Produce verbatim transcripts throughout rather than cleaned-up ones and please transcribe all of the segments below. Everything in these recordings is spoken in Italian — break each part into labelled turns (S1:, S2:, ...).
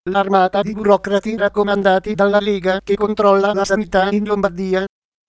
S1: l'armata di burocrati raccomandati dalla Lega che controlla la sanità in Lombardia,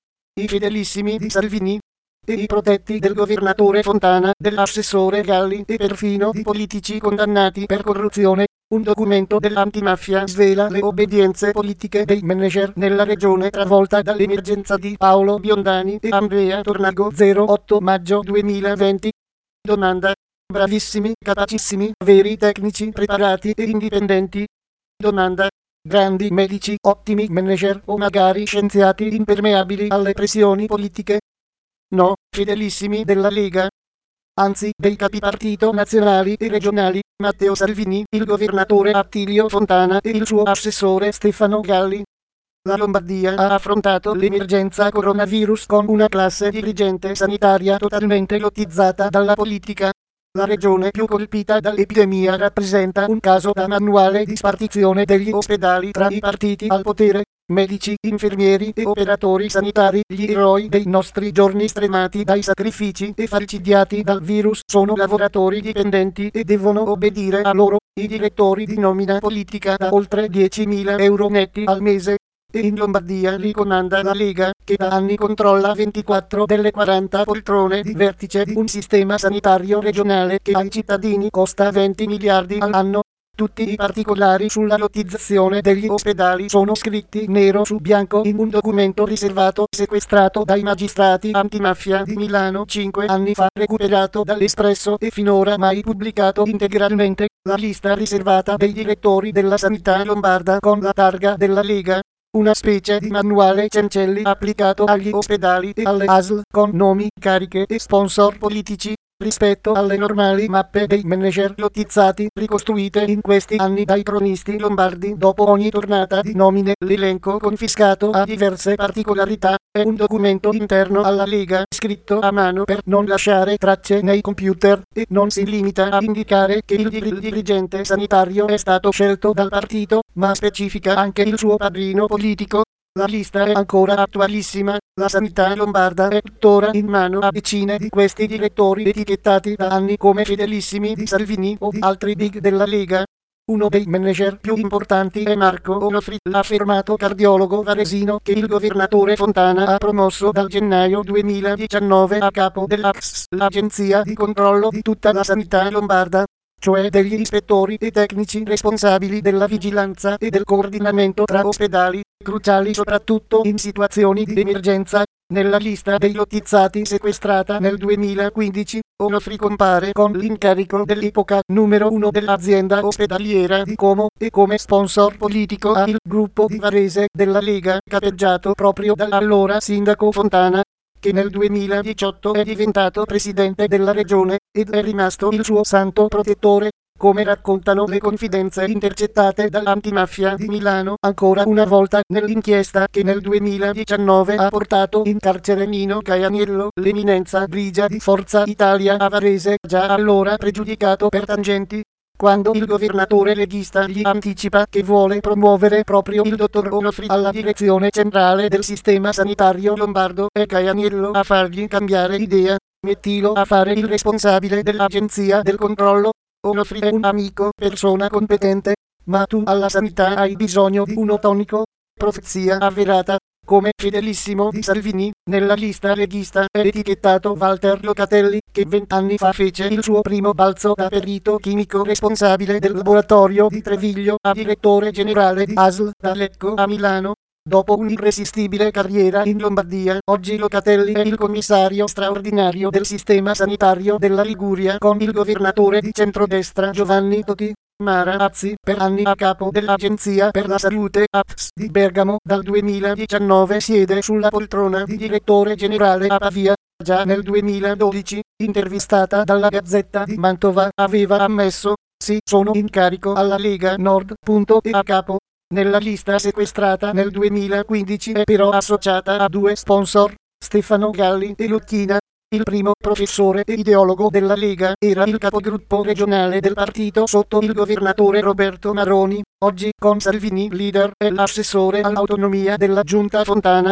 S1: i fedelissimi di Salvini e i protetti del governatore Fontana, dell'assessore Galli e perfino di politici condannati per corruzione. Un documento dell'antimafia svela le obbedienze politiche dei manager nella regione travolta dall'emergenza di Paolo Biondani e Andrea Tornago. zero otto maggio duemilaventi. Domanda: bravissimi, capacissimi, veri tecnici preparati e indipendenti? Domanda: grandi medici, ottimi manager o magari scienziati impermeabili alle pressioni politiche? No, fedelissimi della Lega. Anzi, dei capipartito nazionali e regionali, Matteo Salvini, il governatore Attilio Fontana e il suo assessore Stefano Galli. La Lombardia ha affrontato l'emergenza coronavirus con una classe dirigente sanitaria totalmente lottizzata dalla politica. La regione più colpita dall'epidemia rappresenta un caso da manuale di spartizione degli ospedali tra i partiti al potere, medici, infermieri e operatori sanitari. Gli eroi dei nostri giorni stremati dai sacrifici e falcidiati dal virus sono lavoratori dipendenti e devono obbedire a loro, i direttori di nomina politica da oltre diecimila euro netti al mese. E in Lombardia li comanda la Lega, che da anni controlla ventiquattro delle quaranta poltrone di vertice di un sistema sanitario regionale che ai cittadini costa venti miliardi all'anno. Tutti i particolari sulla lottizzazione degli ospedali sono scritti nero su bianco in un documento riservato sequestrato dai magistrati antimafia di Milano cinque anni fa, recuperato dall'Espresso e finora mai pubblicato integralmente. La lista riservata dei direttori della sanità lombarda con la targa della Lega. Una specie di manuale Cencelli applicato agli ospedali e alle A S L con nomi, cariche e sponsor politici, rispetto alle normali mappe dei manager lottizzati ricostruite in questi anni dai cronisti lombardi dopo ogni tornata di nomine. L'elenco confiscato ha diverse particolarità, è un documento interno alla Lega scritto a mano per non lasciare tracce nei computer e non si limita a indicare che il, dir- il dirigente sanitario è stato scelto dal partito, ma specifica anche il suo padrino politico. La lista è ancora attualissima, la sanità lombarda è tuttora in mano a decine di questi direttori etichettati da anni come fedelissimi di Salvini o di altri big della Lega. Uno dei manager più importanti è Marco Onofri, l'affermato cardiologo varesino che il governatore Fontana ha promosso dal gennaio duemiladiciannove a capo dell'A C S, l'agenzia di controllo di tutta la sanità lombarda, cioè degli ispettori e tecnici responsabili della vigilanza e del coordinamento tra ospedali, cruciali soprattutto in situazioni di emergenza. Nella lista dei lottizzati sequestrata nel duemilaquindici, Onofri compare con l'incarico dell'epoca numero uno dell'azienda ospedaliera di Como e come sponsor politico ha il gruppo di Varese della Lega, capeggiato proprio dall'allora sindaco Fontana, che nel duemiladiciotto è diventato presidente della regione ed è rimasto il suo santo protettore, come raccontano le confidenze intercettate dall'antimafia di Milano ancora una volta nell'inchiesta che nel duemiladiciannove ha portato in carcere Nino Caianiello, l'eminenza grigia di Forza Italia a Varese, già allora pregiudicato per tangenti. Quando il governatore leghista gli anticipa che vuole promuovere proprio il dottor Onofri alla direzione centrale del sistema sanitario lombardo, è Caianiello a fargli cambiare idea. Mettilo a fare il responsabile dell'agenzia del controllo. Onofri è un amico, persona competente, ma tu alla sanità hai bisogno di uno tonico. Profezia avverata. Come fedelissimo di Salvini, nella lista leghista è etichettato Walter Locatelli, che vent'anni fa fece il suo primo balzo da perito chimico responsabile del laboratorio di Treviglio a direttore generale di A S L da Lecco a Milano. Dopo un'irresistibile carriera in Lombardia, oggi Locatelli è il commissario straordinario del sistema sanitario della Liguria con il governatore di centrodestra Giovanni Toti. Mara Azzi, per anni a capo dell'Agenzia per la Salute A P S di Bergamo, dal duemiladiciannove siede sulla poltrona di direttore generale a Pavia. Già nel duemiladodici, intervistata dalla Gazzetta di Mantova, aveva ammesso: sì, sono in carico alla Lega Nord. Punto e a capo. Nella lista sequestrata nel duemilaquindici è però associata a due sponsor, Stefano Galli e Lucchina. Il primo, professore e ideologo della Lega, era il capogruppo regionale del partito sotto il governatore Roberto Maroni. Oggi, con Salvini leader, è l'assessore all'autonomia della giunta Fontana,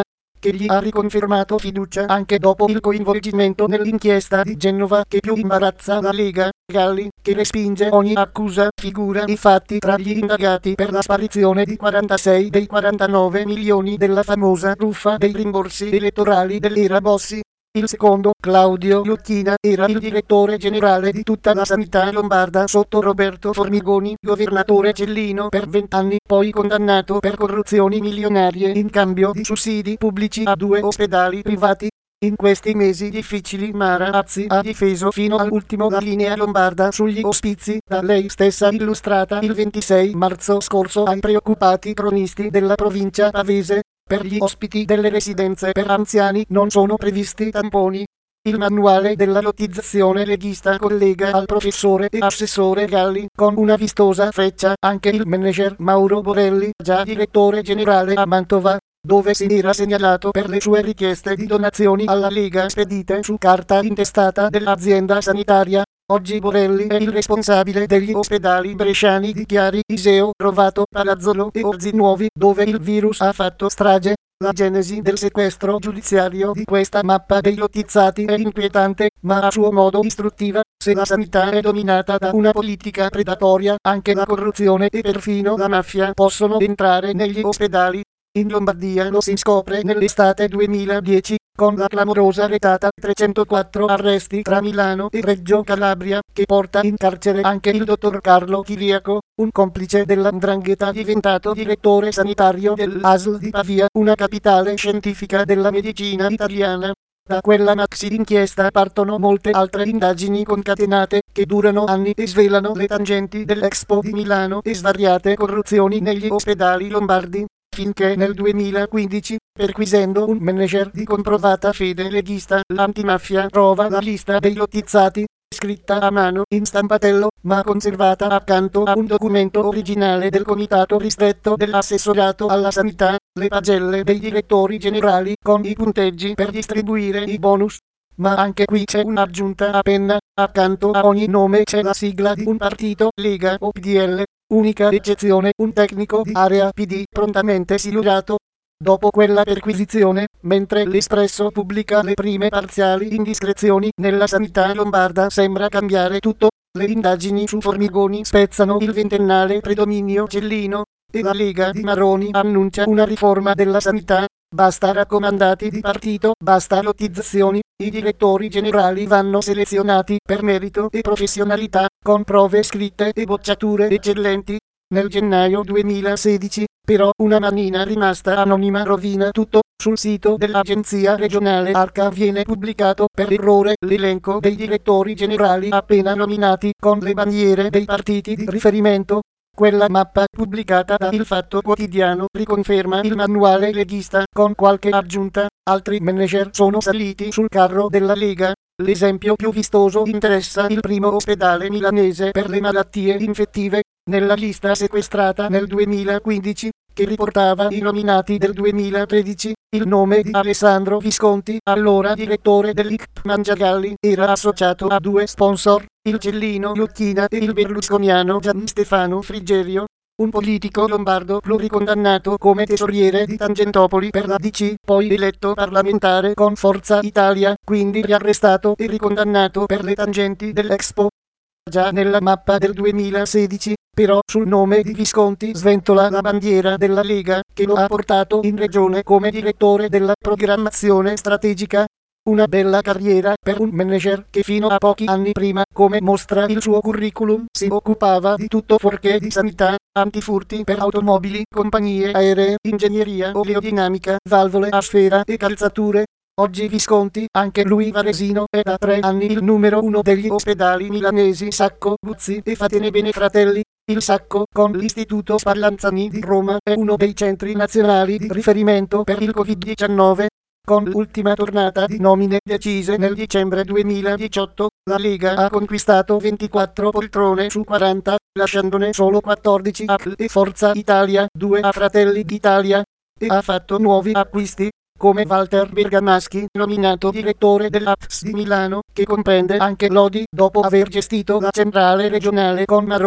S1: che gli ha riconfermato fiducia anche dopo il coinvolgimento nell'inchiesta di Genova che più imbarazza la Lega, Galli, che respinge ogni accusa, figura infatti tra gli indagati per la sparizione di quarantasei dei quarantanove milioni della famosa truffa dei rimborsi elettorali dell'era Bossi. Il secondo, Claudio Iocchina, era il direttore generale di tutta la sanità lombarda sotto Roberto Formigoni, governatore Cellino per vent'anni, poi condannato per corruzioni milionarie in cambio di sussidi pubblici a due ospedali privati. In questi mesi difficili Mara Azzi ha difeso fino all'ultimo la linea lombarda sugli ospizi, da lei stessa illustrata il ventisei marzo scorso ai preoccupati cronisti della provincia pavese. Per gli ospiti delle residenze per anziani non sono previsti tamponi. Il manuale della lottizzazione leghista collega al professore e assessore Galli con una vistosa freccia anche il manager Mauro Borelli, già direttore generale a Mantova, dove si era segnalato per le sue richieste di donazioni alla Lega spedite su carta intestata dell'azienda sanitaria. Oggi Borelli è il responsabile degli ospedali bresciani di Chiari, Iseo, Rovato, Palazzolo e Orzi Nuovi, dove il virus ha fatto strage. La genesi del sequestro giudiziario di questa mappa dei lottizzati è inquietante, ma a suo modo istruttiva. Se la sanità è dominata da una politica predatoria, anche la corruzione e perfino la mafia possono entrare negli ospedali. In Lombardia lo si scopre nell'estate duemiladieci, con la clamorosa retata trecentoquattro arresti tra Milano e Reggio Calabria, che porta in carcere anche il dottor Carlo Chiriaco, un complice della 'ndrangheta diventato direttore sanitario dell'A S L di Pavia, una capitale scientifica della medicina italiana. Da quella maxi inchiesta partono molte altre indagini concatenate, che durano anni e svelano le tangenti dell'Expo di Milano e svariate corruzioni negli ospedali lombardi. Finché nel duemilaquindici, perquisendo un manager di comprovata fede leghista, l'antimafia trova la lista dei lottizzati, scritta a mano in stampatello, ma conservata accanto a un documento originale del comitato ristretto dell'assessorato alla sanità, le pagelle dei direttori generali con i punteggi per distribuire i bonus. Ma anche qui c'è un'aggiunta a penna, accanto a ogni nome c'è la sigla di un partito, Lega o P D L. Unica eccezione, un tecnico di area P D, prontamente silurato. Dopo quella perquisizione, mentre l'Espresso pubblica le prime parziali indiscrezioni, nella sanità lombarda sembra cambiare tutto. Le indagini su Formigoni spezzano il ventennale predominio Cellino, e la Lega di Maroni annuncia una riforma della sanità. Basta raccomandati di partito, basta lottizzazioni. I direttori generali vanno selezionati per merito e professionalità, con prove scritte e bocciature eccellenti. Nel gennaio duemilasedici, però, una manina rimasta anonima rovina tutto. Sul sito dell'Agenzia regionale Arca viene pubblicato per errore l'elenco dei direttori generali appena nominati, con le bandiere dei partiti di riferimento. Quella mappa, pubblicata da Il Fatto Quotidiano, riconferma il manuale leghista, con qualche aggiunta. Altri manager sono saliti sul carro della Lega. L'esempio più vistoso interessa il primo ospedale milanese per le malattie infettive. Nella lista sequestrata nel duemilaquindici, che riportava i nominati del duemilatredici, il nome di Alessandro Visconti, allora direttore dell'I C P Mangiagalli, era associato a due sponsor, il Cellino Iocchina e il berlusconiano Gian Stefano Frigerio. Un politico lombardo pluricondannato come tesoriere di Tangentopoli per la D C, poi eletto parlamentare con Forza Italia, quindi riarrestato e ricondannato per le tangenti dell'Expo. Già nella mappa del duemilasedici, però, sul nome di Visconti sventola la bandiera della Lega, che lo ha portato in regione come direttore della programmazione strategica. Una bella carriera per un manager che fino a pochi anni prima, come mostra il suo curriculum, si occupava di tutto fuorché di sanità, antifurti per automobili, compagnie aeree, ingegneria oleodinamica, valvole a sfera e calzature. Oggi Visconti, anche lui varesino, è da tre anni il numero uno degli ospedali milanesi Sacco, Buzzi e Fatenebene Fratelli. Il Sacco, con l'Istituto Spallanzani di Roma, è uno dei centri nazionali di riferimento per il covid diciannove. Con l'ultima tornata di nomine decise nel dicembre duemiladiciotto, la Lega ha conquistato ventiquattro poltrone su quaranta, lasciandone solo quattordici a C L e Forza Italia, due a Fratelli d'Italia, e ha fatto nuovi acquisti, come Walter Bergamaschi, nominato direttore dell'A P S di Milano, che comprende anche Lodi, dopo aver gestito la centrale regionale con Maroni.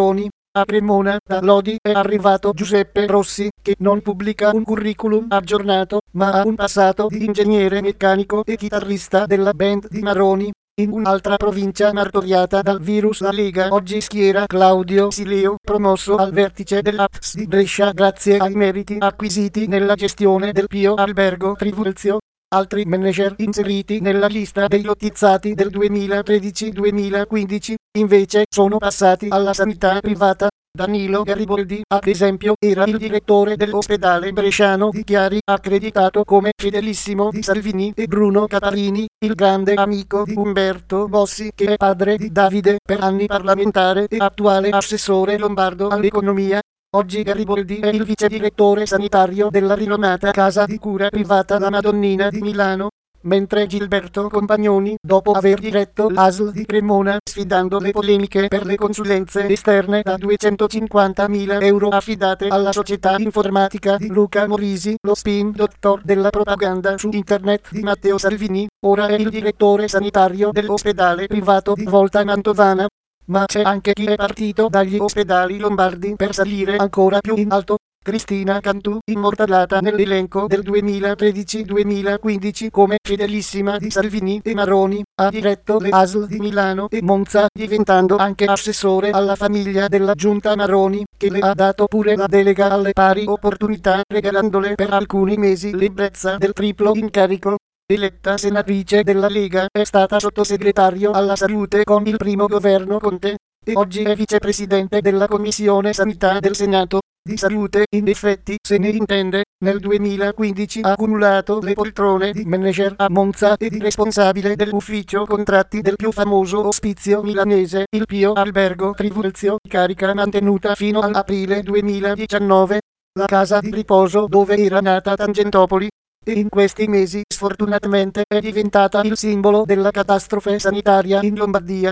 S1: A Cremona, da Lodi, è arrivato Giuseppe Rossi, che non pubblica un curriculum aggiornato, ma ha un passato di ingegnere meccanico e chitarrista della band di Maroni. In un'altra provincia martoriata dal virus, la Lega oggi schiera Claudio Sileo, promosso al vertice dell'A P S di Brescia grazie ai meriti acquisiti nella gestione del Pio Albergo Trivulzio. Altri manager inseriti nella lista dei lottizzati del duemilatredici duemilaquindici, invece, sono passati alla sanità privata. Danilo Gariboldi, ad esempio, era il direttore dell'ospedale bresciano di Chiari, accreditato come fedelissimo di Salvini, e Bruno Catarini, il grande amico di Umberto Bossi, che è padre di Davide, per anni parlamentare e attuale assessore lombardo all'economia. Oggi Gariboldi è il vice direttore sanitario della rinomata casa di cura privata La Madonnina di Milano, mentre Gilberto Compagnoni, dopo aver diretto l'A S L di Cremona, sfidando le polemiche per le consulenze esterne da duecentocinquantamila euro affidate alla società informatica di Luca Morisi, lo spin doctor della propaganda su internet di Matteo Salvini, ora è il direttore sanitario dell'ospedale privato di Volta Mantovana. Ma c'è anche chi è partito dagli ospedali lombardi per salire ancora più in alto. Cristina Cantù, immortalata nell'elenco del duemilatredici duemilaquindici come fedelissima di Salvini e Maroni, ha diretto le A S L di Milano e Monza, diventando anche assessore alla famiglia della giunta Maroni, che le ha dato pure la delega alle pari opportunità, regalandole per alcuni mesi l'ebbrezza del triplo incarico. Eletta senatrice della Lega, è stata sottosegretario alla salute con il primo governo Conte, e oggi è vicepresidente della Commissione Sanità del Senato. Di salute, in effetti, se ne intende. Nel duemilaquindici ha accumulato le poltrone di manager a Monza e di responsabile dell'ufficio contratti del più famoso ospizio milanese, il Pio Albergo Trivulzio, carica mantenuta fino all'aprile duemiladiciannove. La casa di riposo dove era nata Tangentopoli, e in questi mesi sfortunatamente è diventata il simbolo della catastrofe sanitaria in Lombardia.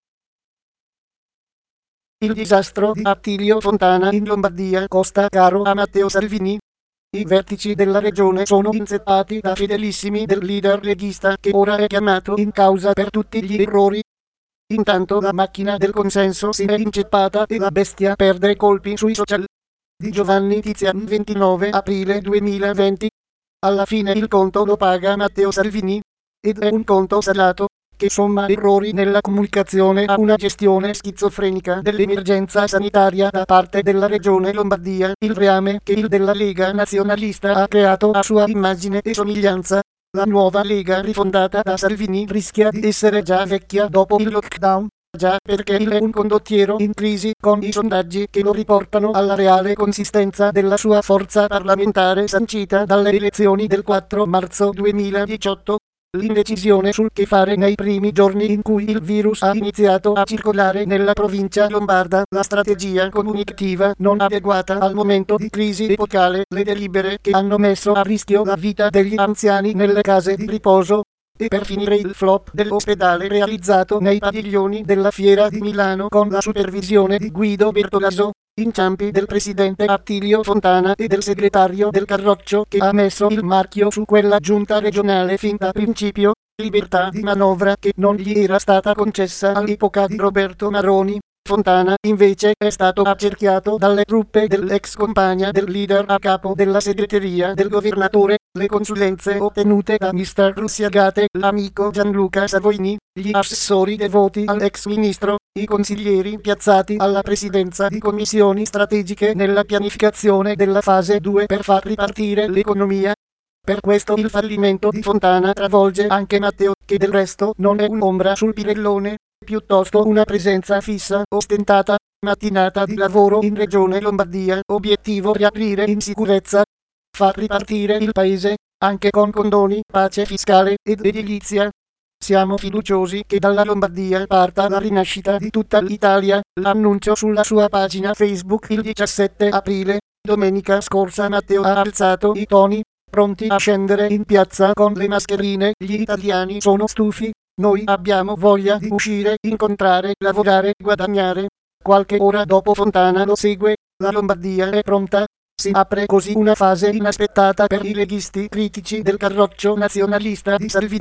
S1: Il disastro di Attilio Fontana in Lombardia costa caro a Matteo Salvini. I vertici della regione sono inzeppati da fedelissimi del leader leghista, che ora è chiamato in causa per tutti gli errori. Intanto la macchina del consenso si è inceppata e la bestia perde colpi sui social. Di Giovanni Tizian, ventinove aprile duemilaventi. Alla fine il conto lo paga Matteo Salvini, ed è un conto salato, che somma errori nella comunicazione a una gestione schizofrenica dell'emergenza sanitaria da parte della regione Lombardia, il reame che il della Lega nazionalista ha creato a sua immagine e somiglianza. La nuova Lega rifondata da Salvini rischia di essere già vecchia dopo il lockdown. Già, perché il è un condottiero in crisi, con i sondaggi che lo riportano alla reale consistenza della sua forza parlamentare sancita dalle elezioni del quattro marzo duemiladiciotto. L'indecisione sul che fare nei primi giorni in cui il virus ha iniziato a circolare nella provincia lombarda, la strategia comunicativa non adeguata al momento di crisi epocale, le delibere che hanno messo a rischio la vita degli anziani nelle case di riposo, e per finire il flop dell'ospedale realizzato nei padiglioni della Fiera di Milano con la supervisione di Guido Bertolaso, inciampi del presidente Attilio Fontana e del segretario del Carroccio che ha messo il marchio su quella giunta regionale fin da principio, libertà di manovra che non gli era stata concessa all'epoca di Roberto Maroni. Fontana, invece, è stato accerchiato dalle truppe dell'ex compagna del leader a capo della segreteria del governatore. Le consulenze ottenute da mister Russiagate, l'amico Gianluca Savoini, gli assessori devoti all'ex ministro, i consiglieri piazzati alla presidenza di commissioni strategiche nella pianificazione della fase due per far ripartire l'economia. Per questo il fallimento di Fontana travolge anche Matteo, che del resto non è un'ombra sul Pirellone, piuttosto una presenza fissa, ostentata. Mattinata di lavoro in Regione Lombardia, obiettivo riaprire in sicurezza. Far ripartire il paese, anche con condoni, pace fiscale ed edilizia. Siamo fiduciosi che dalla Lombardia parta la rinascita di tutta l'Italia. L'annuncio sulla sua pagina Facebook il diciassette aprile. Domenica scorsa Matteo ha alzato i toni, pronti a scendere in piazza con le mascherine. Gli italiani sono stufi. Noi abbiamo voglia di uscire, incontrare, lavorare, guadagnare. Qualche ora dopo Fontana lo segue. La Lombardia è pronta. Si apre così una fase inaspettata per i leghisti critici del Carroccio nazionalista di Salvini.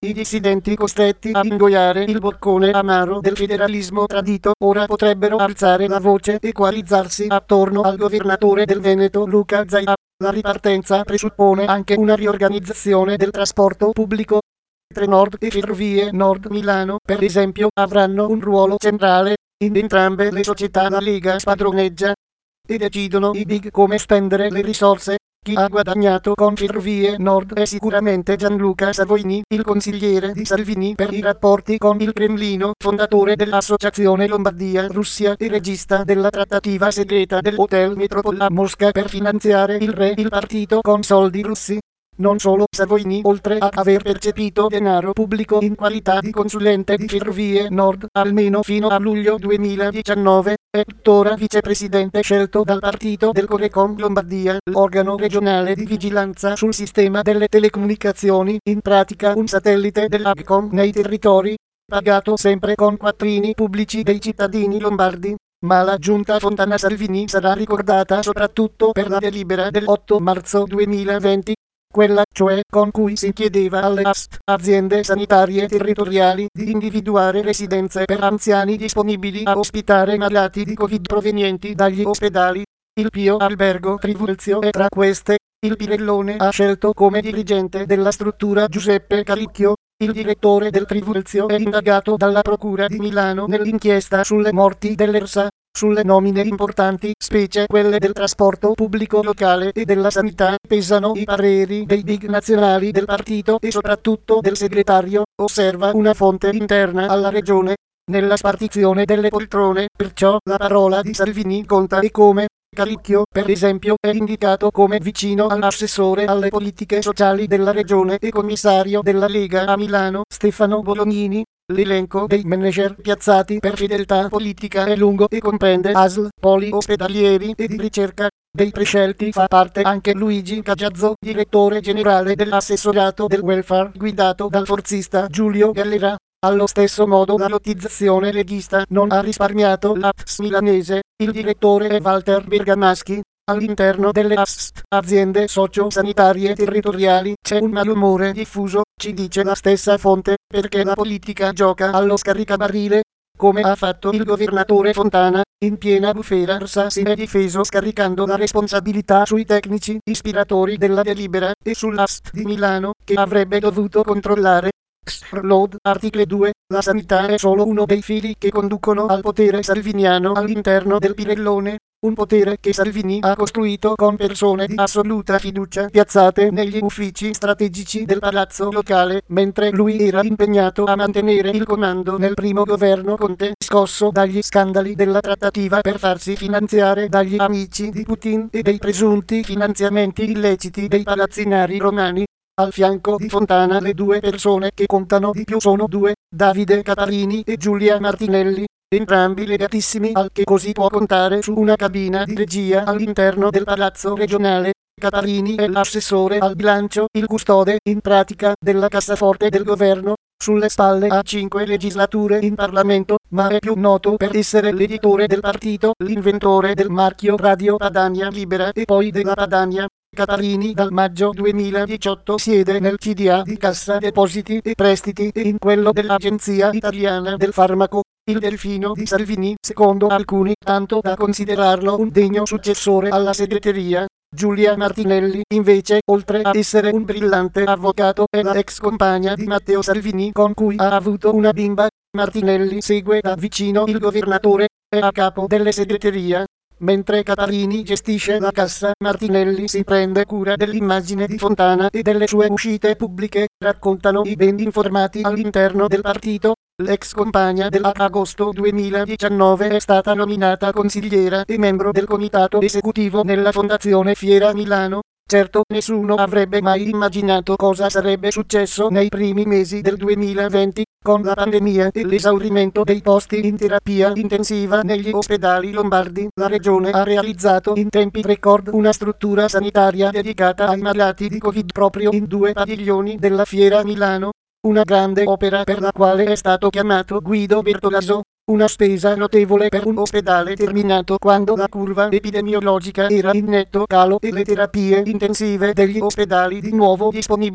S1: I dissidenti costretti a ingoiare il boccone amaro del federalismo tradito ora potrebbero alzare la voce e coalizzarsi attorno al governatore del Veneto Luca Zaia. La ripartenza presuppone anche una riorganizzazione del trasporto pubblico. Trenord e Ferrovie Nord Milano, per esempio, avranno un ruolo centrale. In entrambe le società la Lega spadroneggia e decidono i big come spendere le risorse. Chi ha guadagnato con Ferrovie Nord è sicuramente Gianluca Savoini, il consigliere di Salvini per i rapporti con il Cremlino, fondatore dell'Associazione Lombardia-Russia e regista della trattativa segreta dell'Hotel Metropol a Mosca per finanziare il re il partito con soldi russi. Non solo Savoini, oltre ad aver percepito denaro pubblico in qualità di consulente di Ferrovie Nord, almeno fino a luglio duemiladiciannove, è tuttora vicepresidente scelto dal partito del Corecom Lombardia, l'organo regionale di vigilanza sul sistema delle telecomunicazioni, in pratica un satellite dell'Agcom nei territori, pagato sempre con quattrini pubblici dei cittadini lombardi. Ma la giunta Fontana-Salvini sarà ricordata soprattutto per la delibera dell'otto marzo duemilaventi, quella cioè con cui si chiedeva alle A S T, aziende sanitarie territoriali, di individuare residenze per anziani disponibili a ospitare malati di Covid provenienti dagli ospedali. Il Pio Albergo Trivulzio è tra queste. Il Pirellone ha scelto come dirigente della struttura Giuseppe Calicchio. Il direttore del Trivulzio è indagato dalla Procura di Milano nell'inchiesta sulle morti dell'E R S A. Sulle nomine importanti, specie quelle del trasporto pubblico locale e della sanità, pesano i pareri dei big nazionali del partito e soprattutto del segretario, osserva una fonte interna alla regione. Nella spartizione delle poltrone, perciò, la parola di Salvini conta e come. Calicchio, per esempio, è indicato come vicino all'assessore alle politiche sociali della regione e commissario della Lega a Milano, Stefano Bolognini. L'elenco dei manager piazzati per fedeltà politica è lungo e comprende A S L, poli ospedalieri e di ricerca. Dei prescelti fa parte anche Luigi Caggiazzo, direttore generale dell'assessorato del welfare guidato dal forzista Giulio Gallera. Allo stesso modo la lottizzazione leghista non ha risparmiato l'A P S milanese. Il direttore è Walter Bergamaschi. All'interno delle A S T, aziende socio-sanitarie territoriali, c'è un malumore diffuso, ci dice la stessa fonte, perché la politica gioca allo scaricabarile, come ha fatto il governatore Fontana. In piena bufera R S A si è difeso scaricando la responsabilità sui tecnici ispiratori della delibera e sull'A S T di Milano, che avrebbe dovuto controllare. Load, articolo due, la sanità è solo uno dei fili che conducono al potere salviniano all'interno del Pirellone, un potere che Salvini ha costruito con persone di assoluta fiducia piazzate negli uffici strategici del palazzo locale, mentre lui era impegnato a mantenere il comando nel primo governo Conte, scosso dagli scandali della trattativa per farsi finanziare dagli amici di Putin e dei presunti finanziamenti illeciti dei palazzinari romani. Al fianco di Fontana le due persone che contano di più sono due, Davide Catarini e Giulia Martinelli, entrambi legatissimi al che così può contare su una cabina di regia all'interno del palazzo regionale. Catarini è l'assessore al bilancio, il custode, in pratica, della cassaforte del governo. Sulle spalle ha cinque legislature in Parlamento, ma è più noto per essere l'editore del partito, l'inventore del marchio Radio Padania Libera e poi della Padania. Catarini dal maggio duemiladiciotto siede nel C D A di Cassa Depositi e Prestiti e in quello dell'Agenzia Italiana del Farmaco. Il delfino di Salvini, secondo alcuni, tanto da considerarlo un degno successore alla segreteria. Giulia Martinelli, invece, oltre a essere un brillante avvocato, è la ex compagna di Matteo Salvini con cui ha avuto una bimba. Martinelli segue da vicino il governatore, è a capo delle segreterie. Mentre Catarini gestisce la cassa, Martinelli si prende cura dell'immagine di Fontana e delle sue uscite pubbliche, raccontano i ben informati all'interno del partito. L'ex compagna dell'agosto duemiladiciannove è stata nominata consigliera e membro del comitato esecutivo nella Fondazione Fiera Milano. Certo, nessuno avrebbe mai immaginato cosa sarebbe successo nei primi mesi del duemilaventi, con la pandemia e l'esaurimento dei posti in terapia intensiva negli ospedali lombardi. La regione ha realizzato in tempi record una struttura sanitaria dedicata ai malati di Covid proprio in due padiglioni della Fiera Milano. Una grande opera per la quale è stato chiamato Guido Bertolaso. Una spesa notevole per un ospedale terminato quando la curva epidemiologica era in netto calo e le terapie intensive degli ospedali di nuovo disponibili.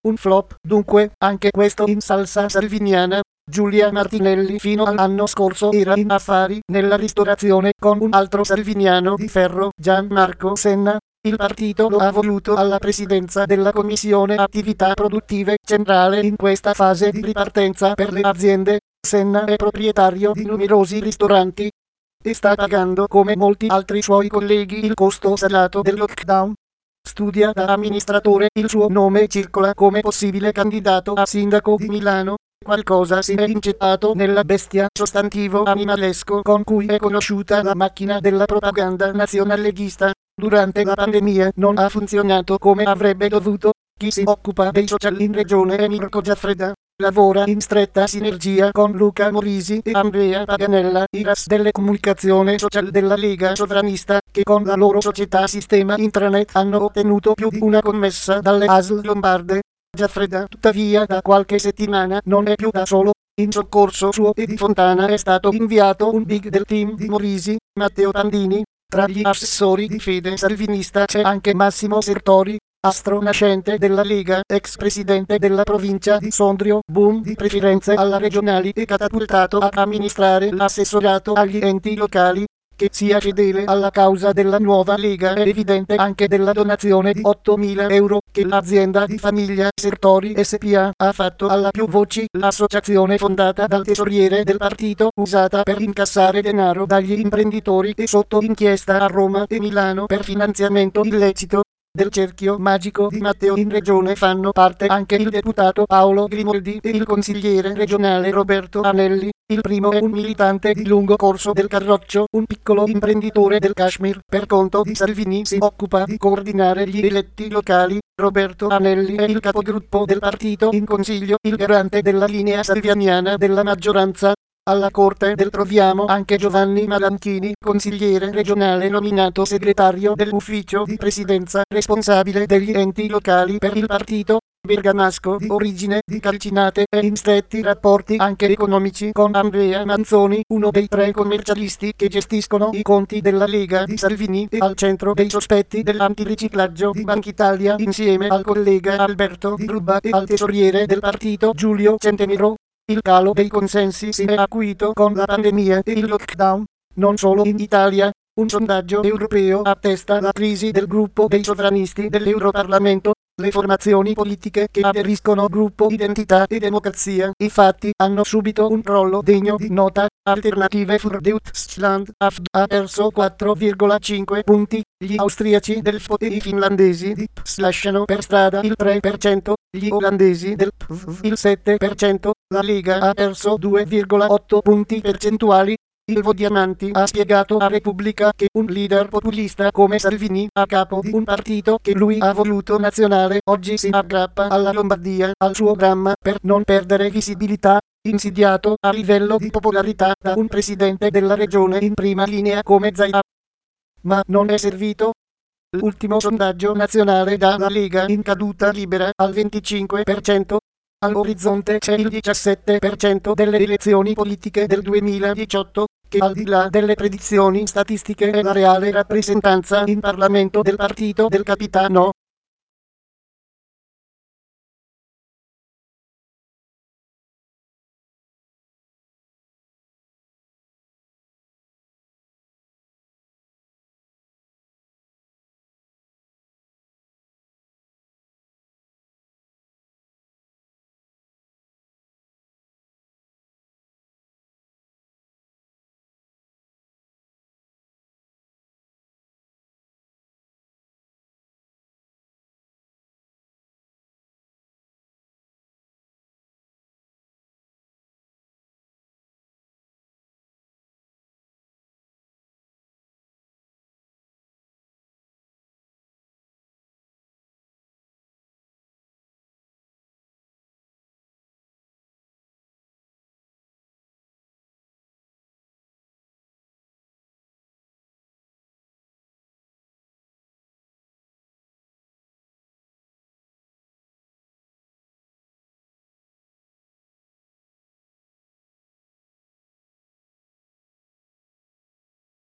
S1: Un flop, dunque, anche questo in salsa salviniana. Giulia Martinelli fino all'anno scorso era in affari nella ristorazione con un altro salviniano di ferro, Gianmarco Senna. Il partito lo ha voluto alla presidenza della Commissione Attività Produttive Centrale in questa fase di ripartenza per le aziende. Senna è proprietario di numerosi ristoranti e sta pagando, come molti altri suoi colleghi, il costo salato del lockdown. Studia da amministratore, il suo nome circola come possibile candidato a sindaco di Milano. Qualcosa si è incettato nella bestia, sostantivo animalesco con cui è conosciuta la macchina della propaganda nazionaleghista. Durante la pandemia non ha funzionato come avrebbe dovuto. Chi si occupa dei social in regione è Mirko Giaffreda. Lavora in stretta sinergia con Luca Morisi e Andrea Paganella, i ras delle comunicazioni social della Lega Sovranista, che con la loro società Sistema Intranet hanno ottenuto più di una commessa dalle A S L lombarde. Giaffreda, tuttavia, da qualche settimana non è più da solo. In soccorso suo e di Fontana è stato inviato un big del team di Morisi, Matteo Pandini. Tra gli assessori di fede salvinista c'è anche Massimo Sertori, astro nascente della Lega, ex presidente della provincia di Sondrio, boom di preferenze alla regionali e catapultato ad amministrare l'assessorato agli enti locali. Che sia fedele alla causa della nuova Lega è evidente anche della donazione di ottomila euro che l'azienda di famiglia Sertori S P A ha fatto alla Più Voci, l'associazione fondata dal tesoriere del partito, usata per incassare denaro dagli imprenditori e sotto inchiesta a Roma e Milano per finanziamento illecito. Del cerchio magico di Matteo in regione fanno parte anche il deputato Paolo Grimoldi e il consigliere regionale Roberto Anelli. Il primo è un militante di lungo corso del Carroccio, un piccolo imprenditore del Kashmir. Per conto di Salvini si occupa di coordinare gli eletti locali. Roberto Anelli è il capogruppo del partito in consiglio, il garante della linea salvianiana della maggioranza. Alla Corte del troviamo anche Giovanni Malanchini, consigliere regionale nominato segretario dell'ufficio di presidenza responsabile degli enti locali per il partito. Bergamasco di origine di Calcinate e in stretti rapporti anche economici con Andrea Manzoni, uno dei tre commercialisti che gestiscono i conti della Lega di Salvini e al centro dei sospetti dell'antiriciclaggio di Bankitalia insieme al collega Alberto Di Rubba e al tesoriere del partito Giulio Centemiro. Il calo dei consensi si è acuito con la pandemia e il lockdown, non solo in Italia. Un sondaggio europeo attesta la crisi del gruppo dei sovranisti dell'Europarlamento. Le formazioni politiche che aderiscono al gruppo Identità e Democrazia, infatti, hanno subito un crollo degno di nota. Alternative für Deutschland A F D ha perso quattro virgola cinque punti, gli austriaci del F O e i finlandesi di P S lasciano per strada il tre per cento, gli olandesi del P V il sette per cento, la Lega ha perso due virgola otto punti percentuali. Ilvo Diamanti ha spiegato a Repubblica che un leader populista come Salvini, a capo di un partito che lui ha voluto nazionale, oggi si aggrappa alla Lombardia, al suo dramma, per non perdere visibilità, insidiato a livello di popolarità da un presidente della regione in prima linea come Zaia. Ma non è servito. L'ultimo sondaggio nazionale dà la Lega in caduta libera al venticinque per cento. All'orizzonte c'è il diciassette per cento delle elezioni politiche del duemiladiciotto, che al di là delle predizioni statistiche è la reale rappresentanza in Parlamento del partito del capitano.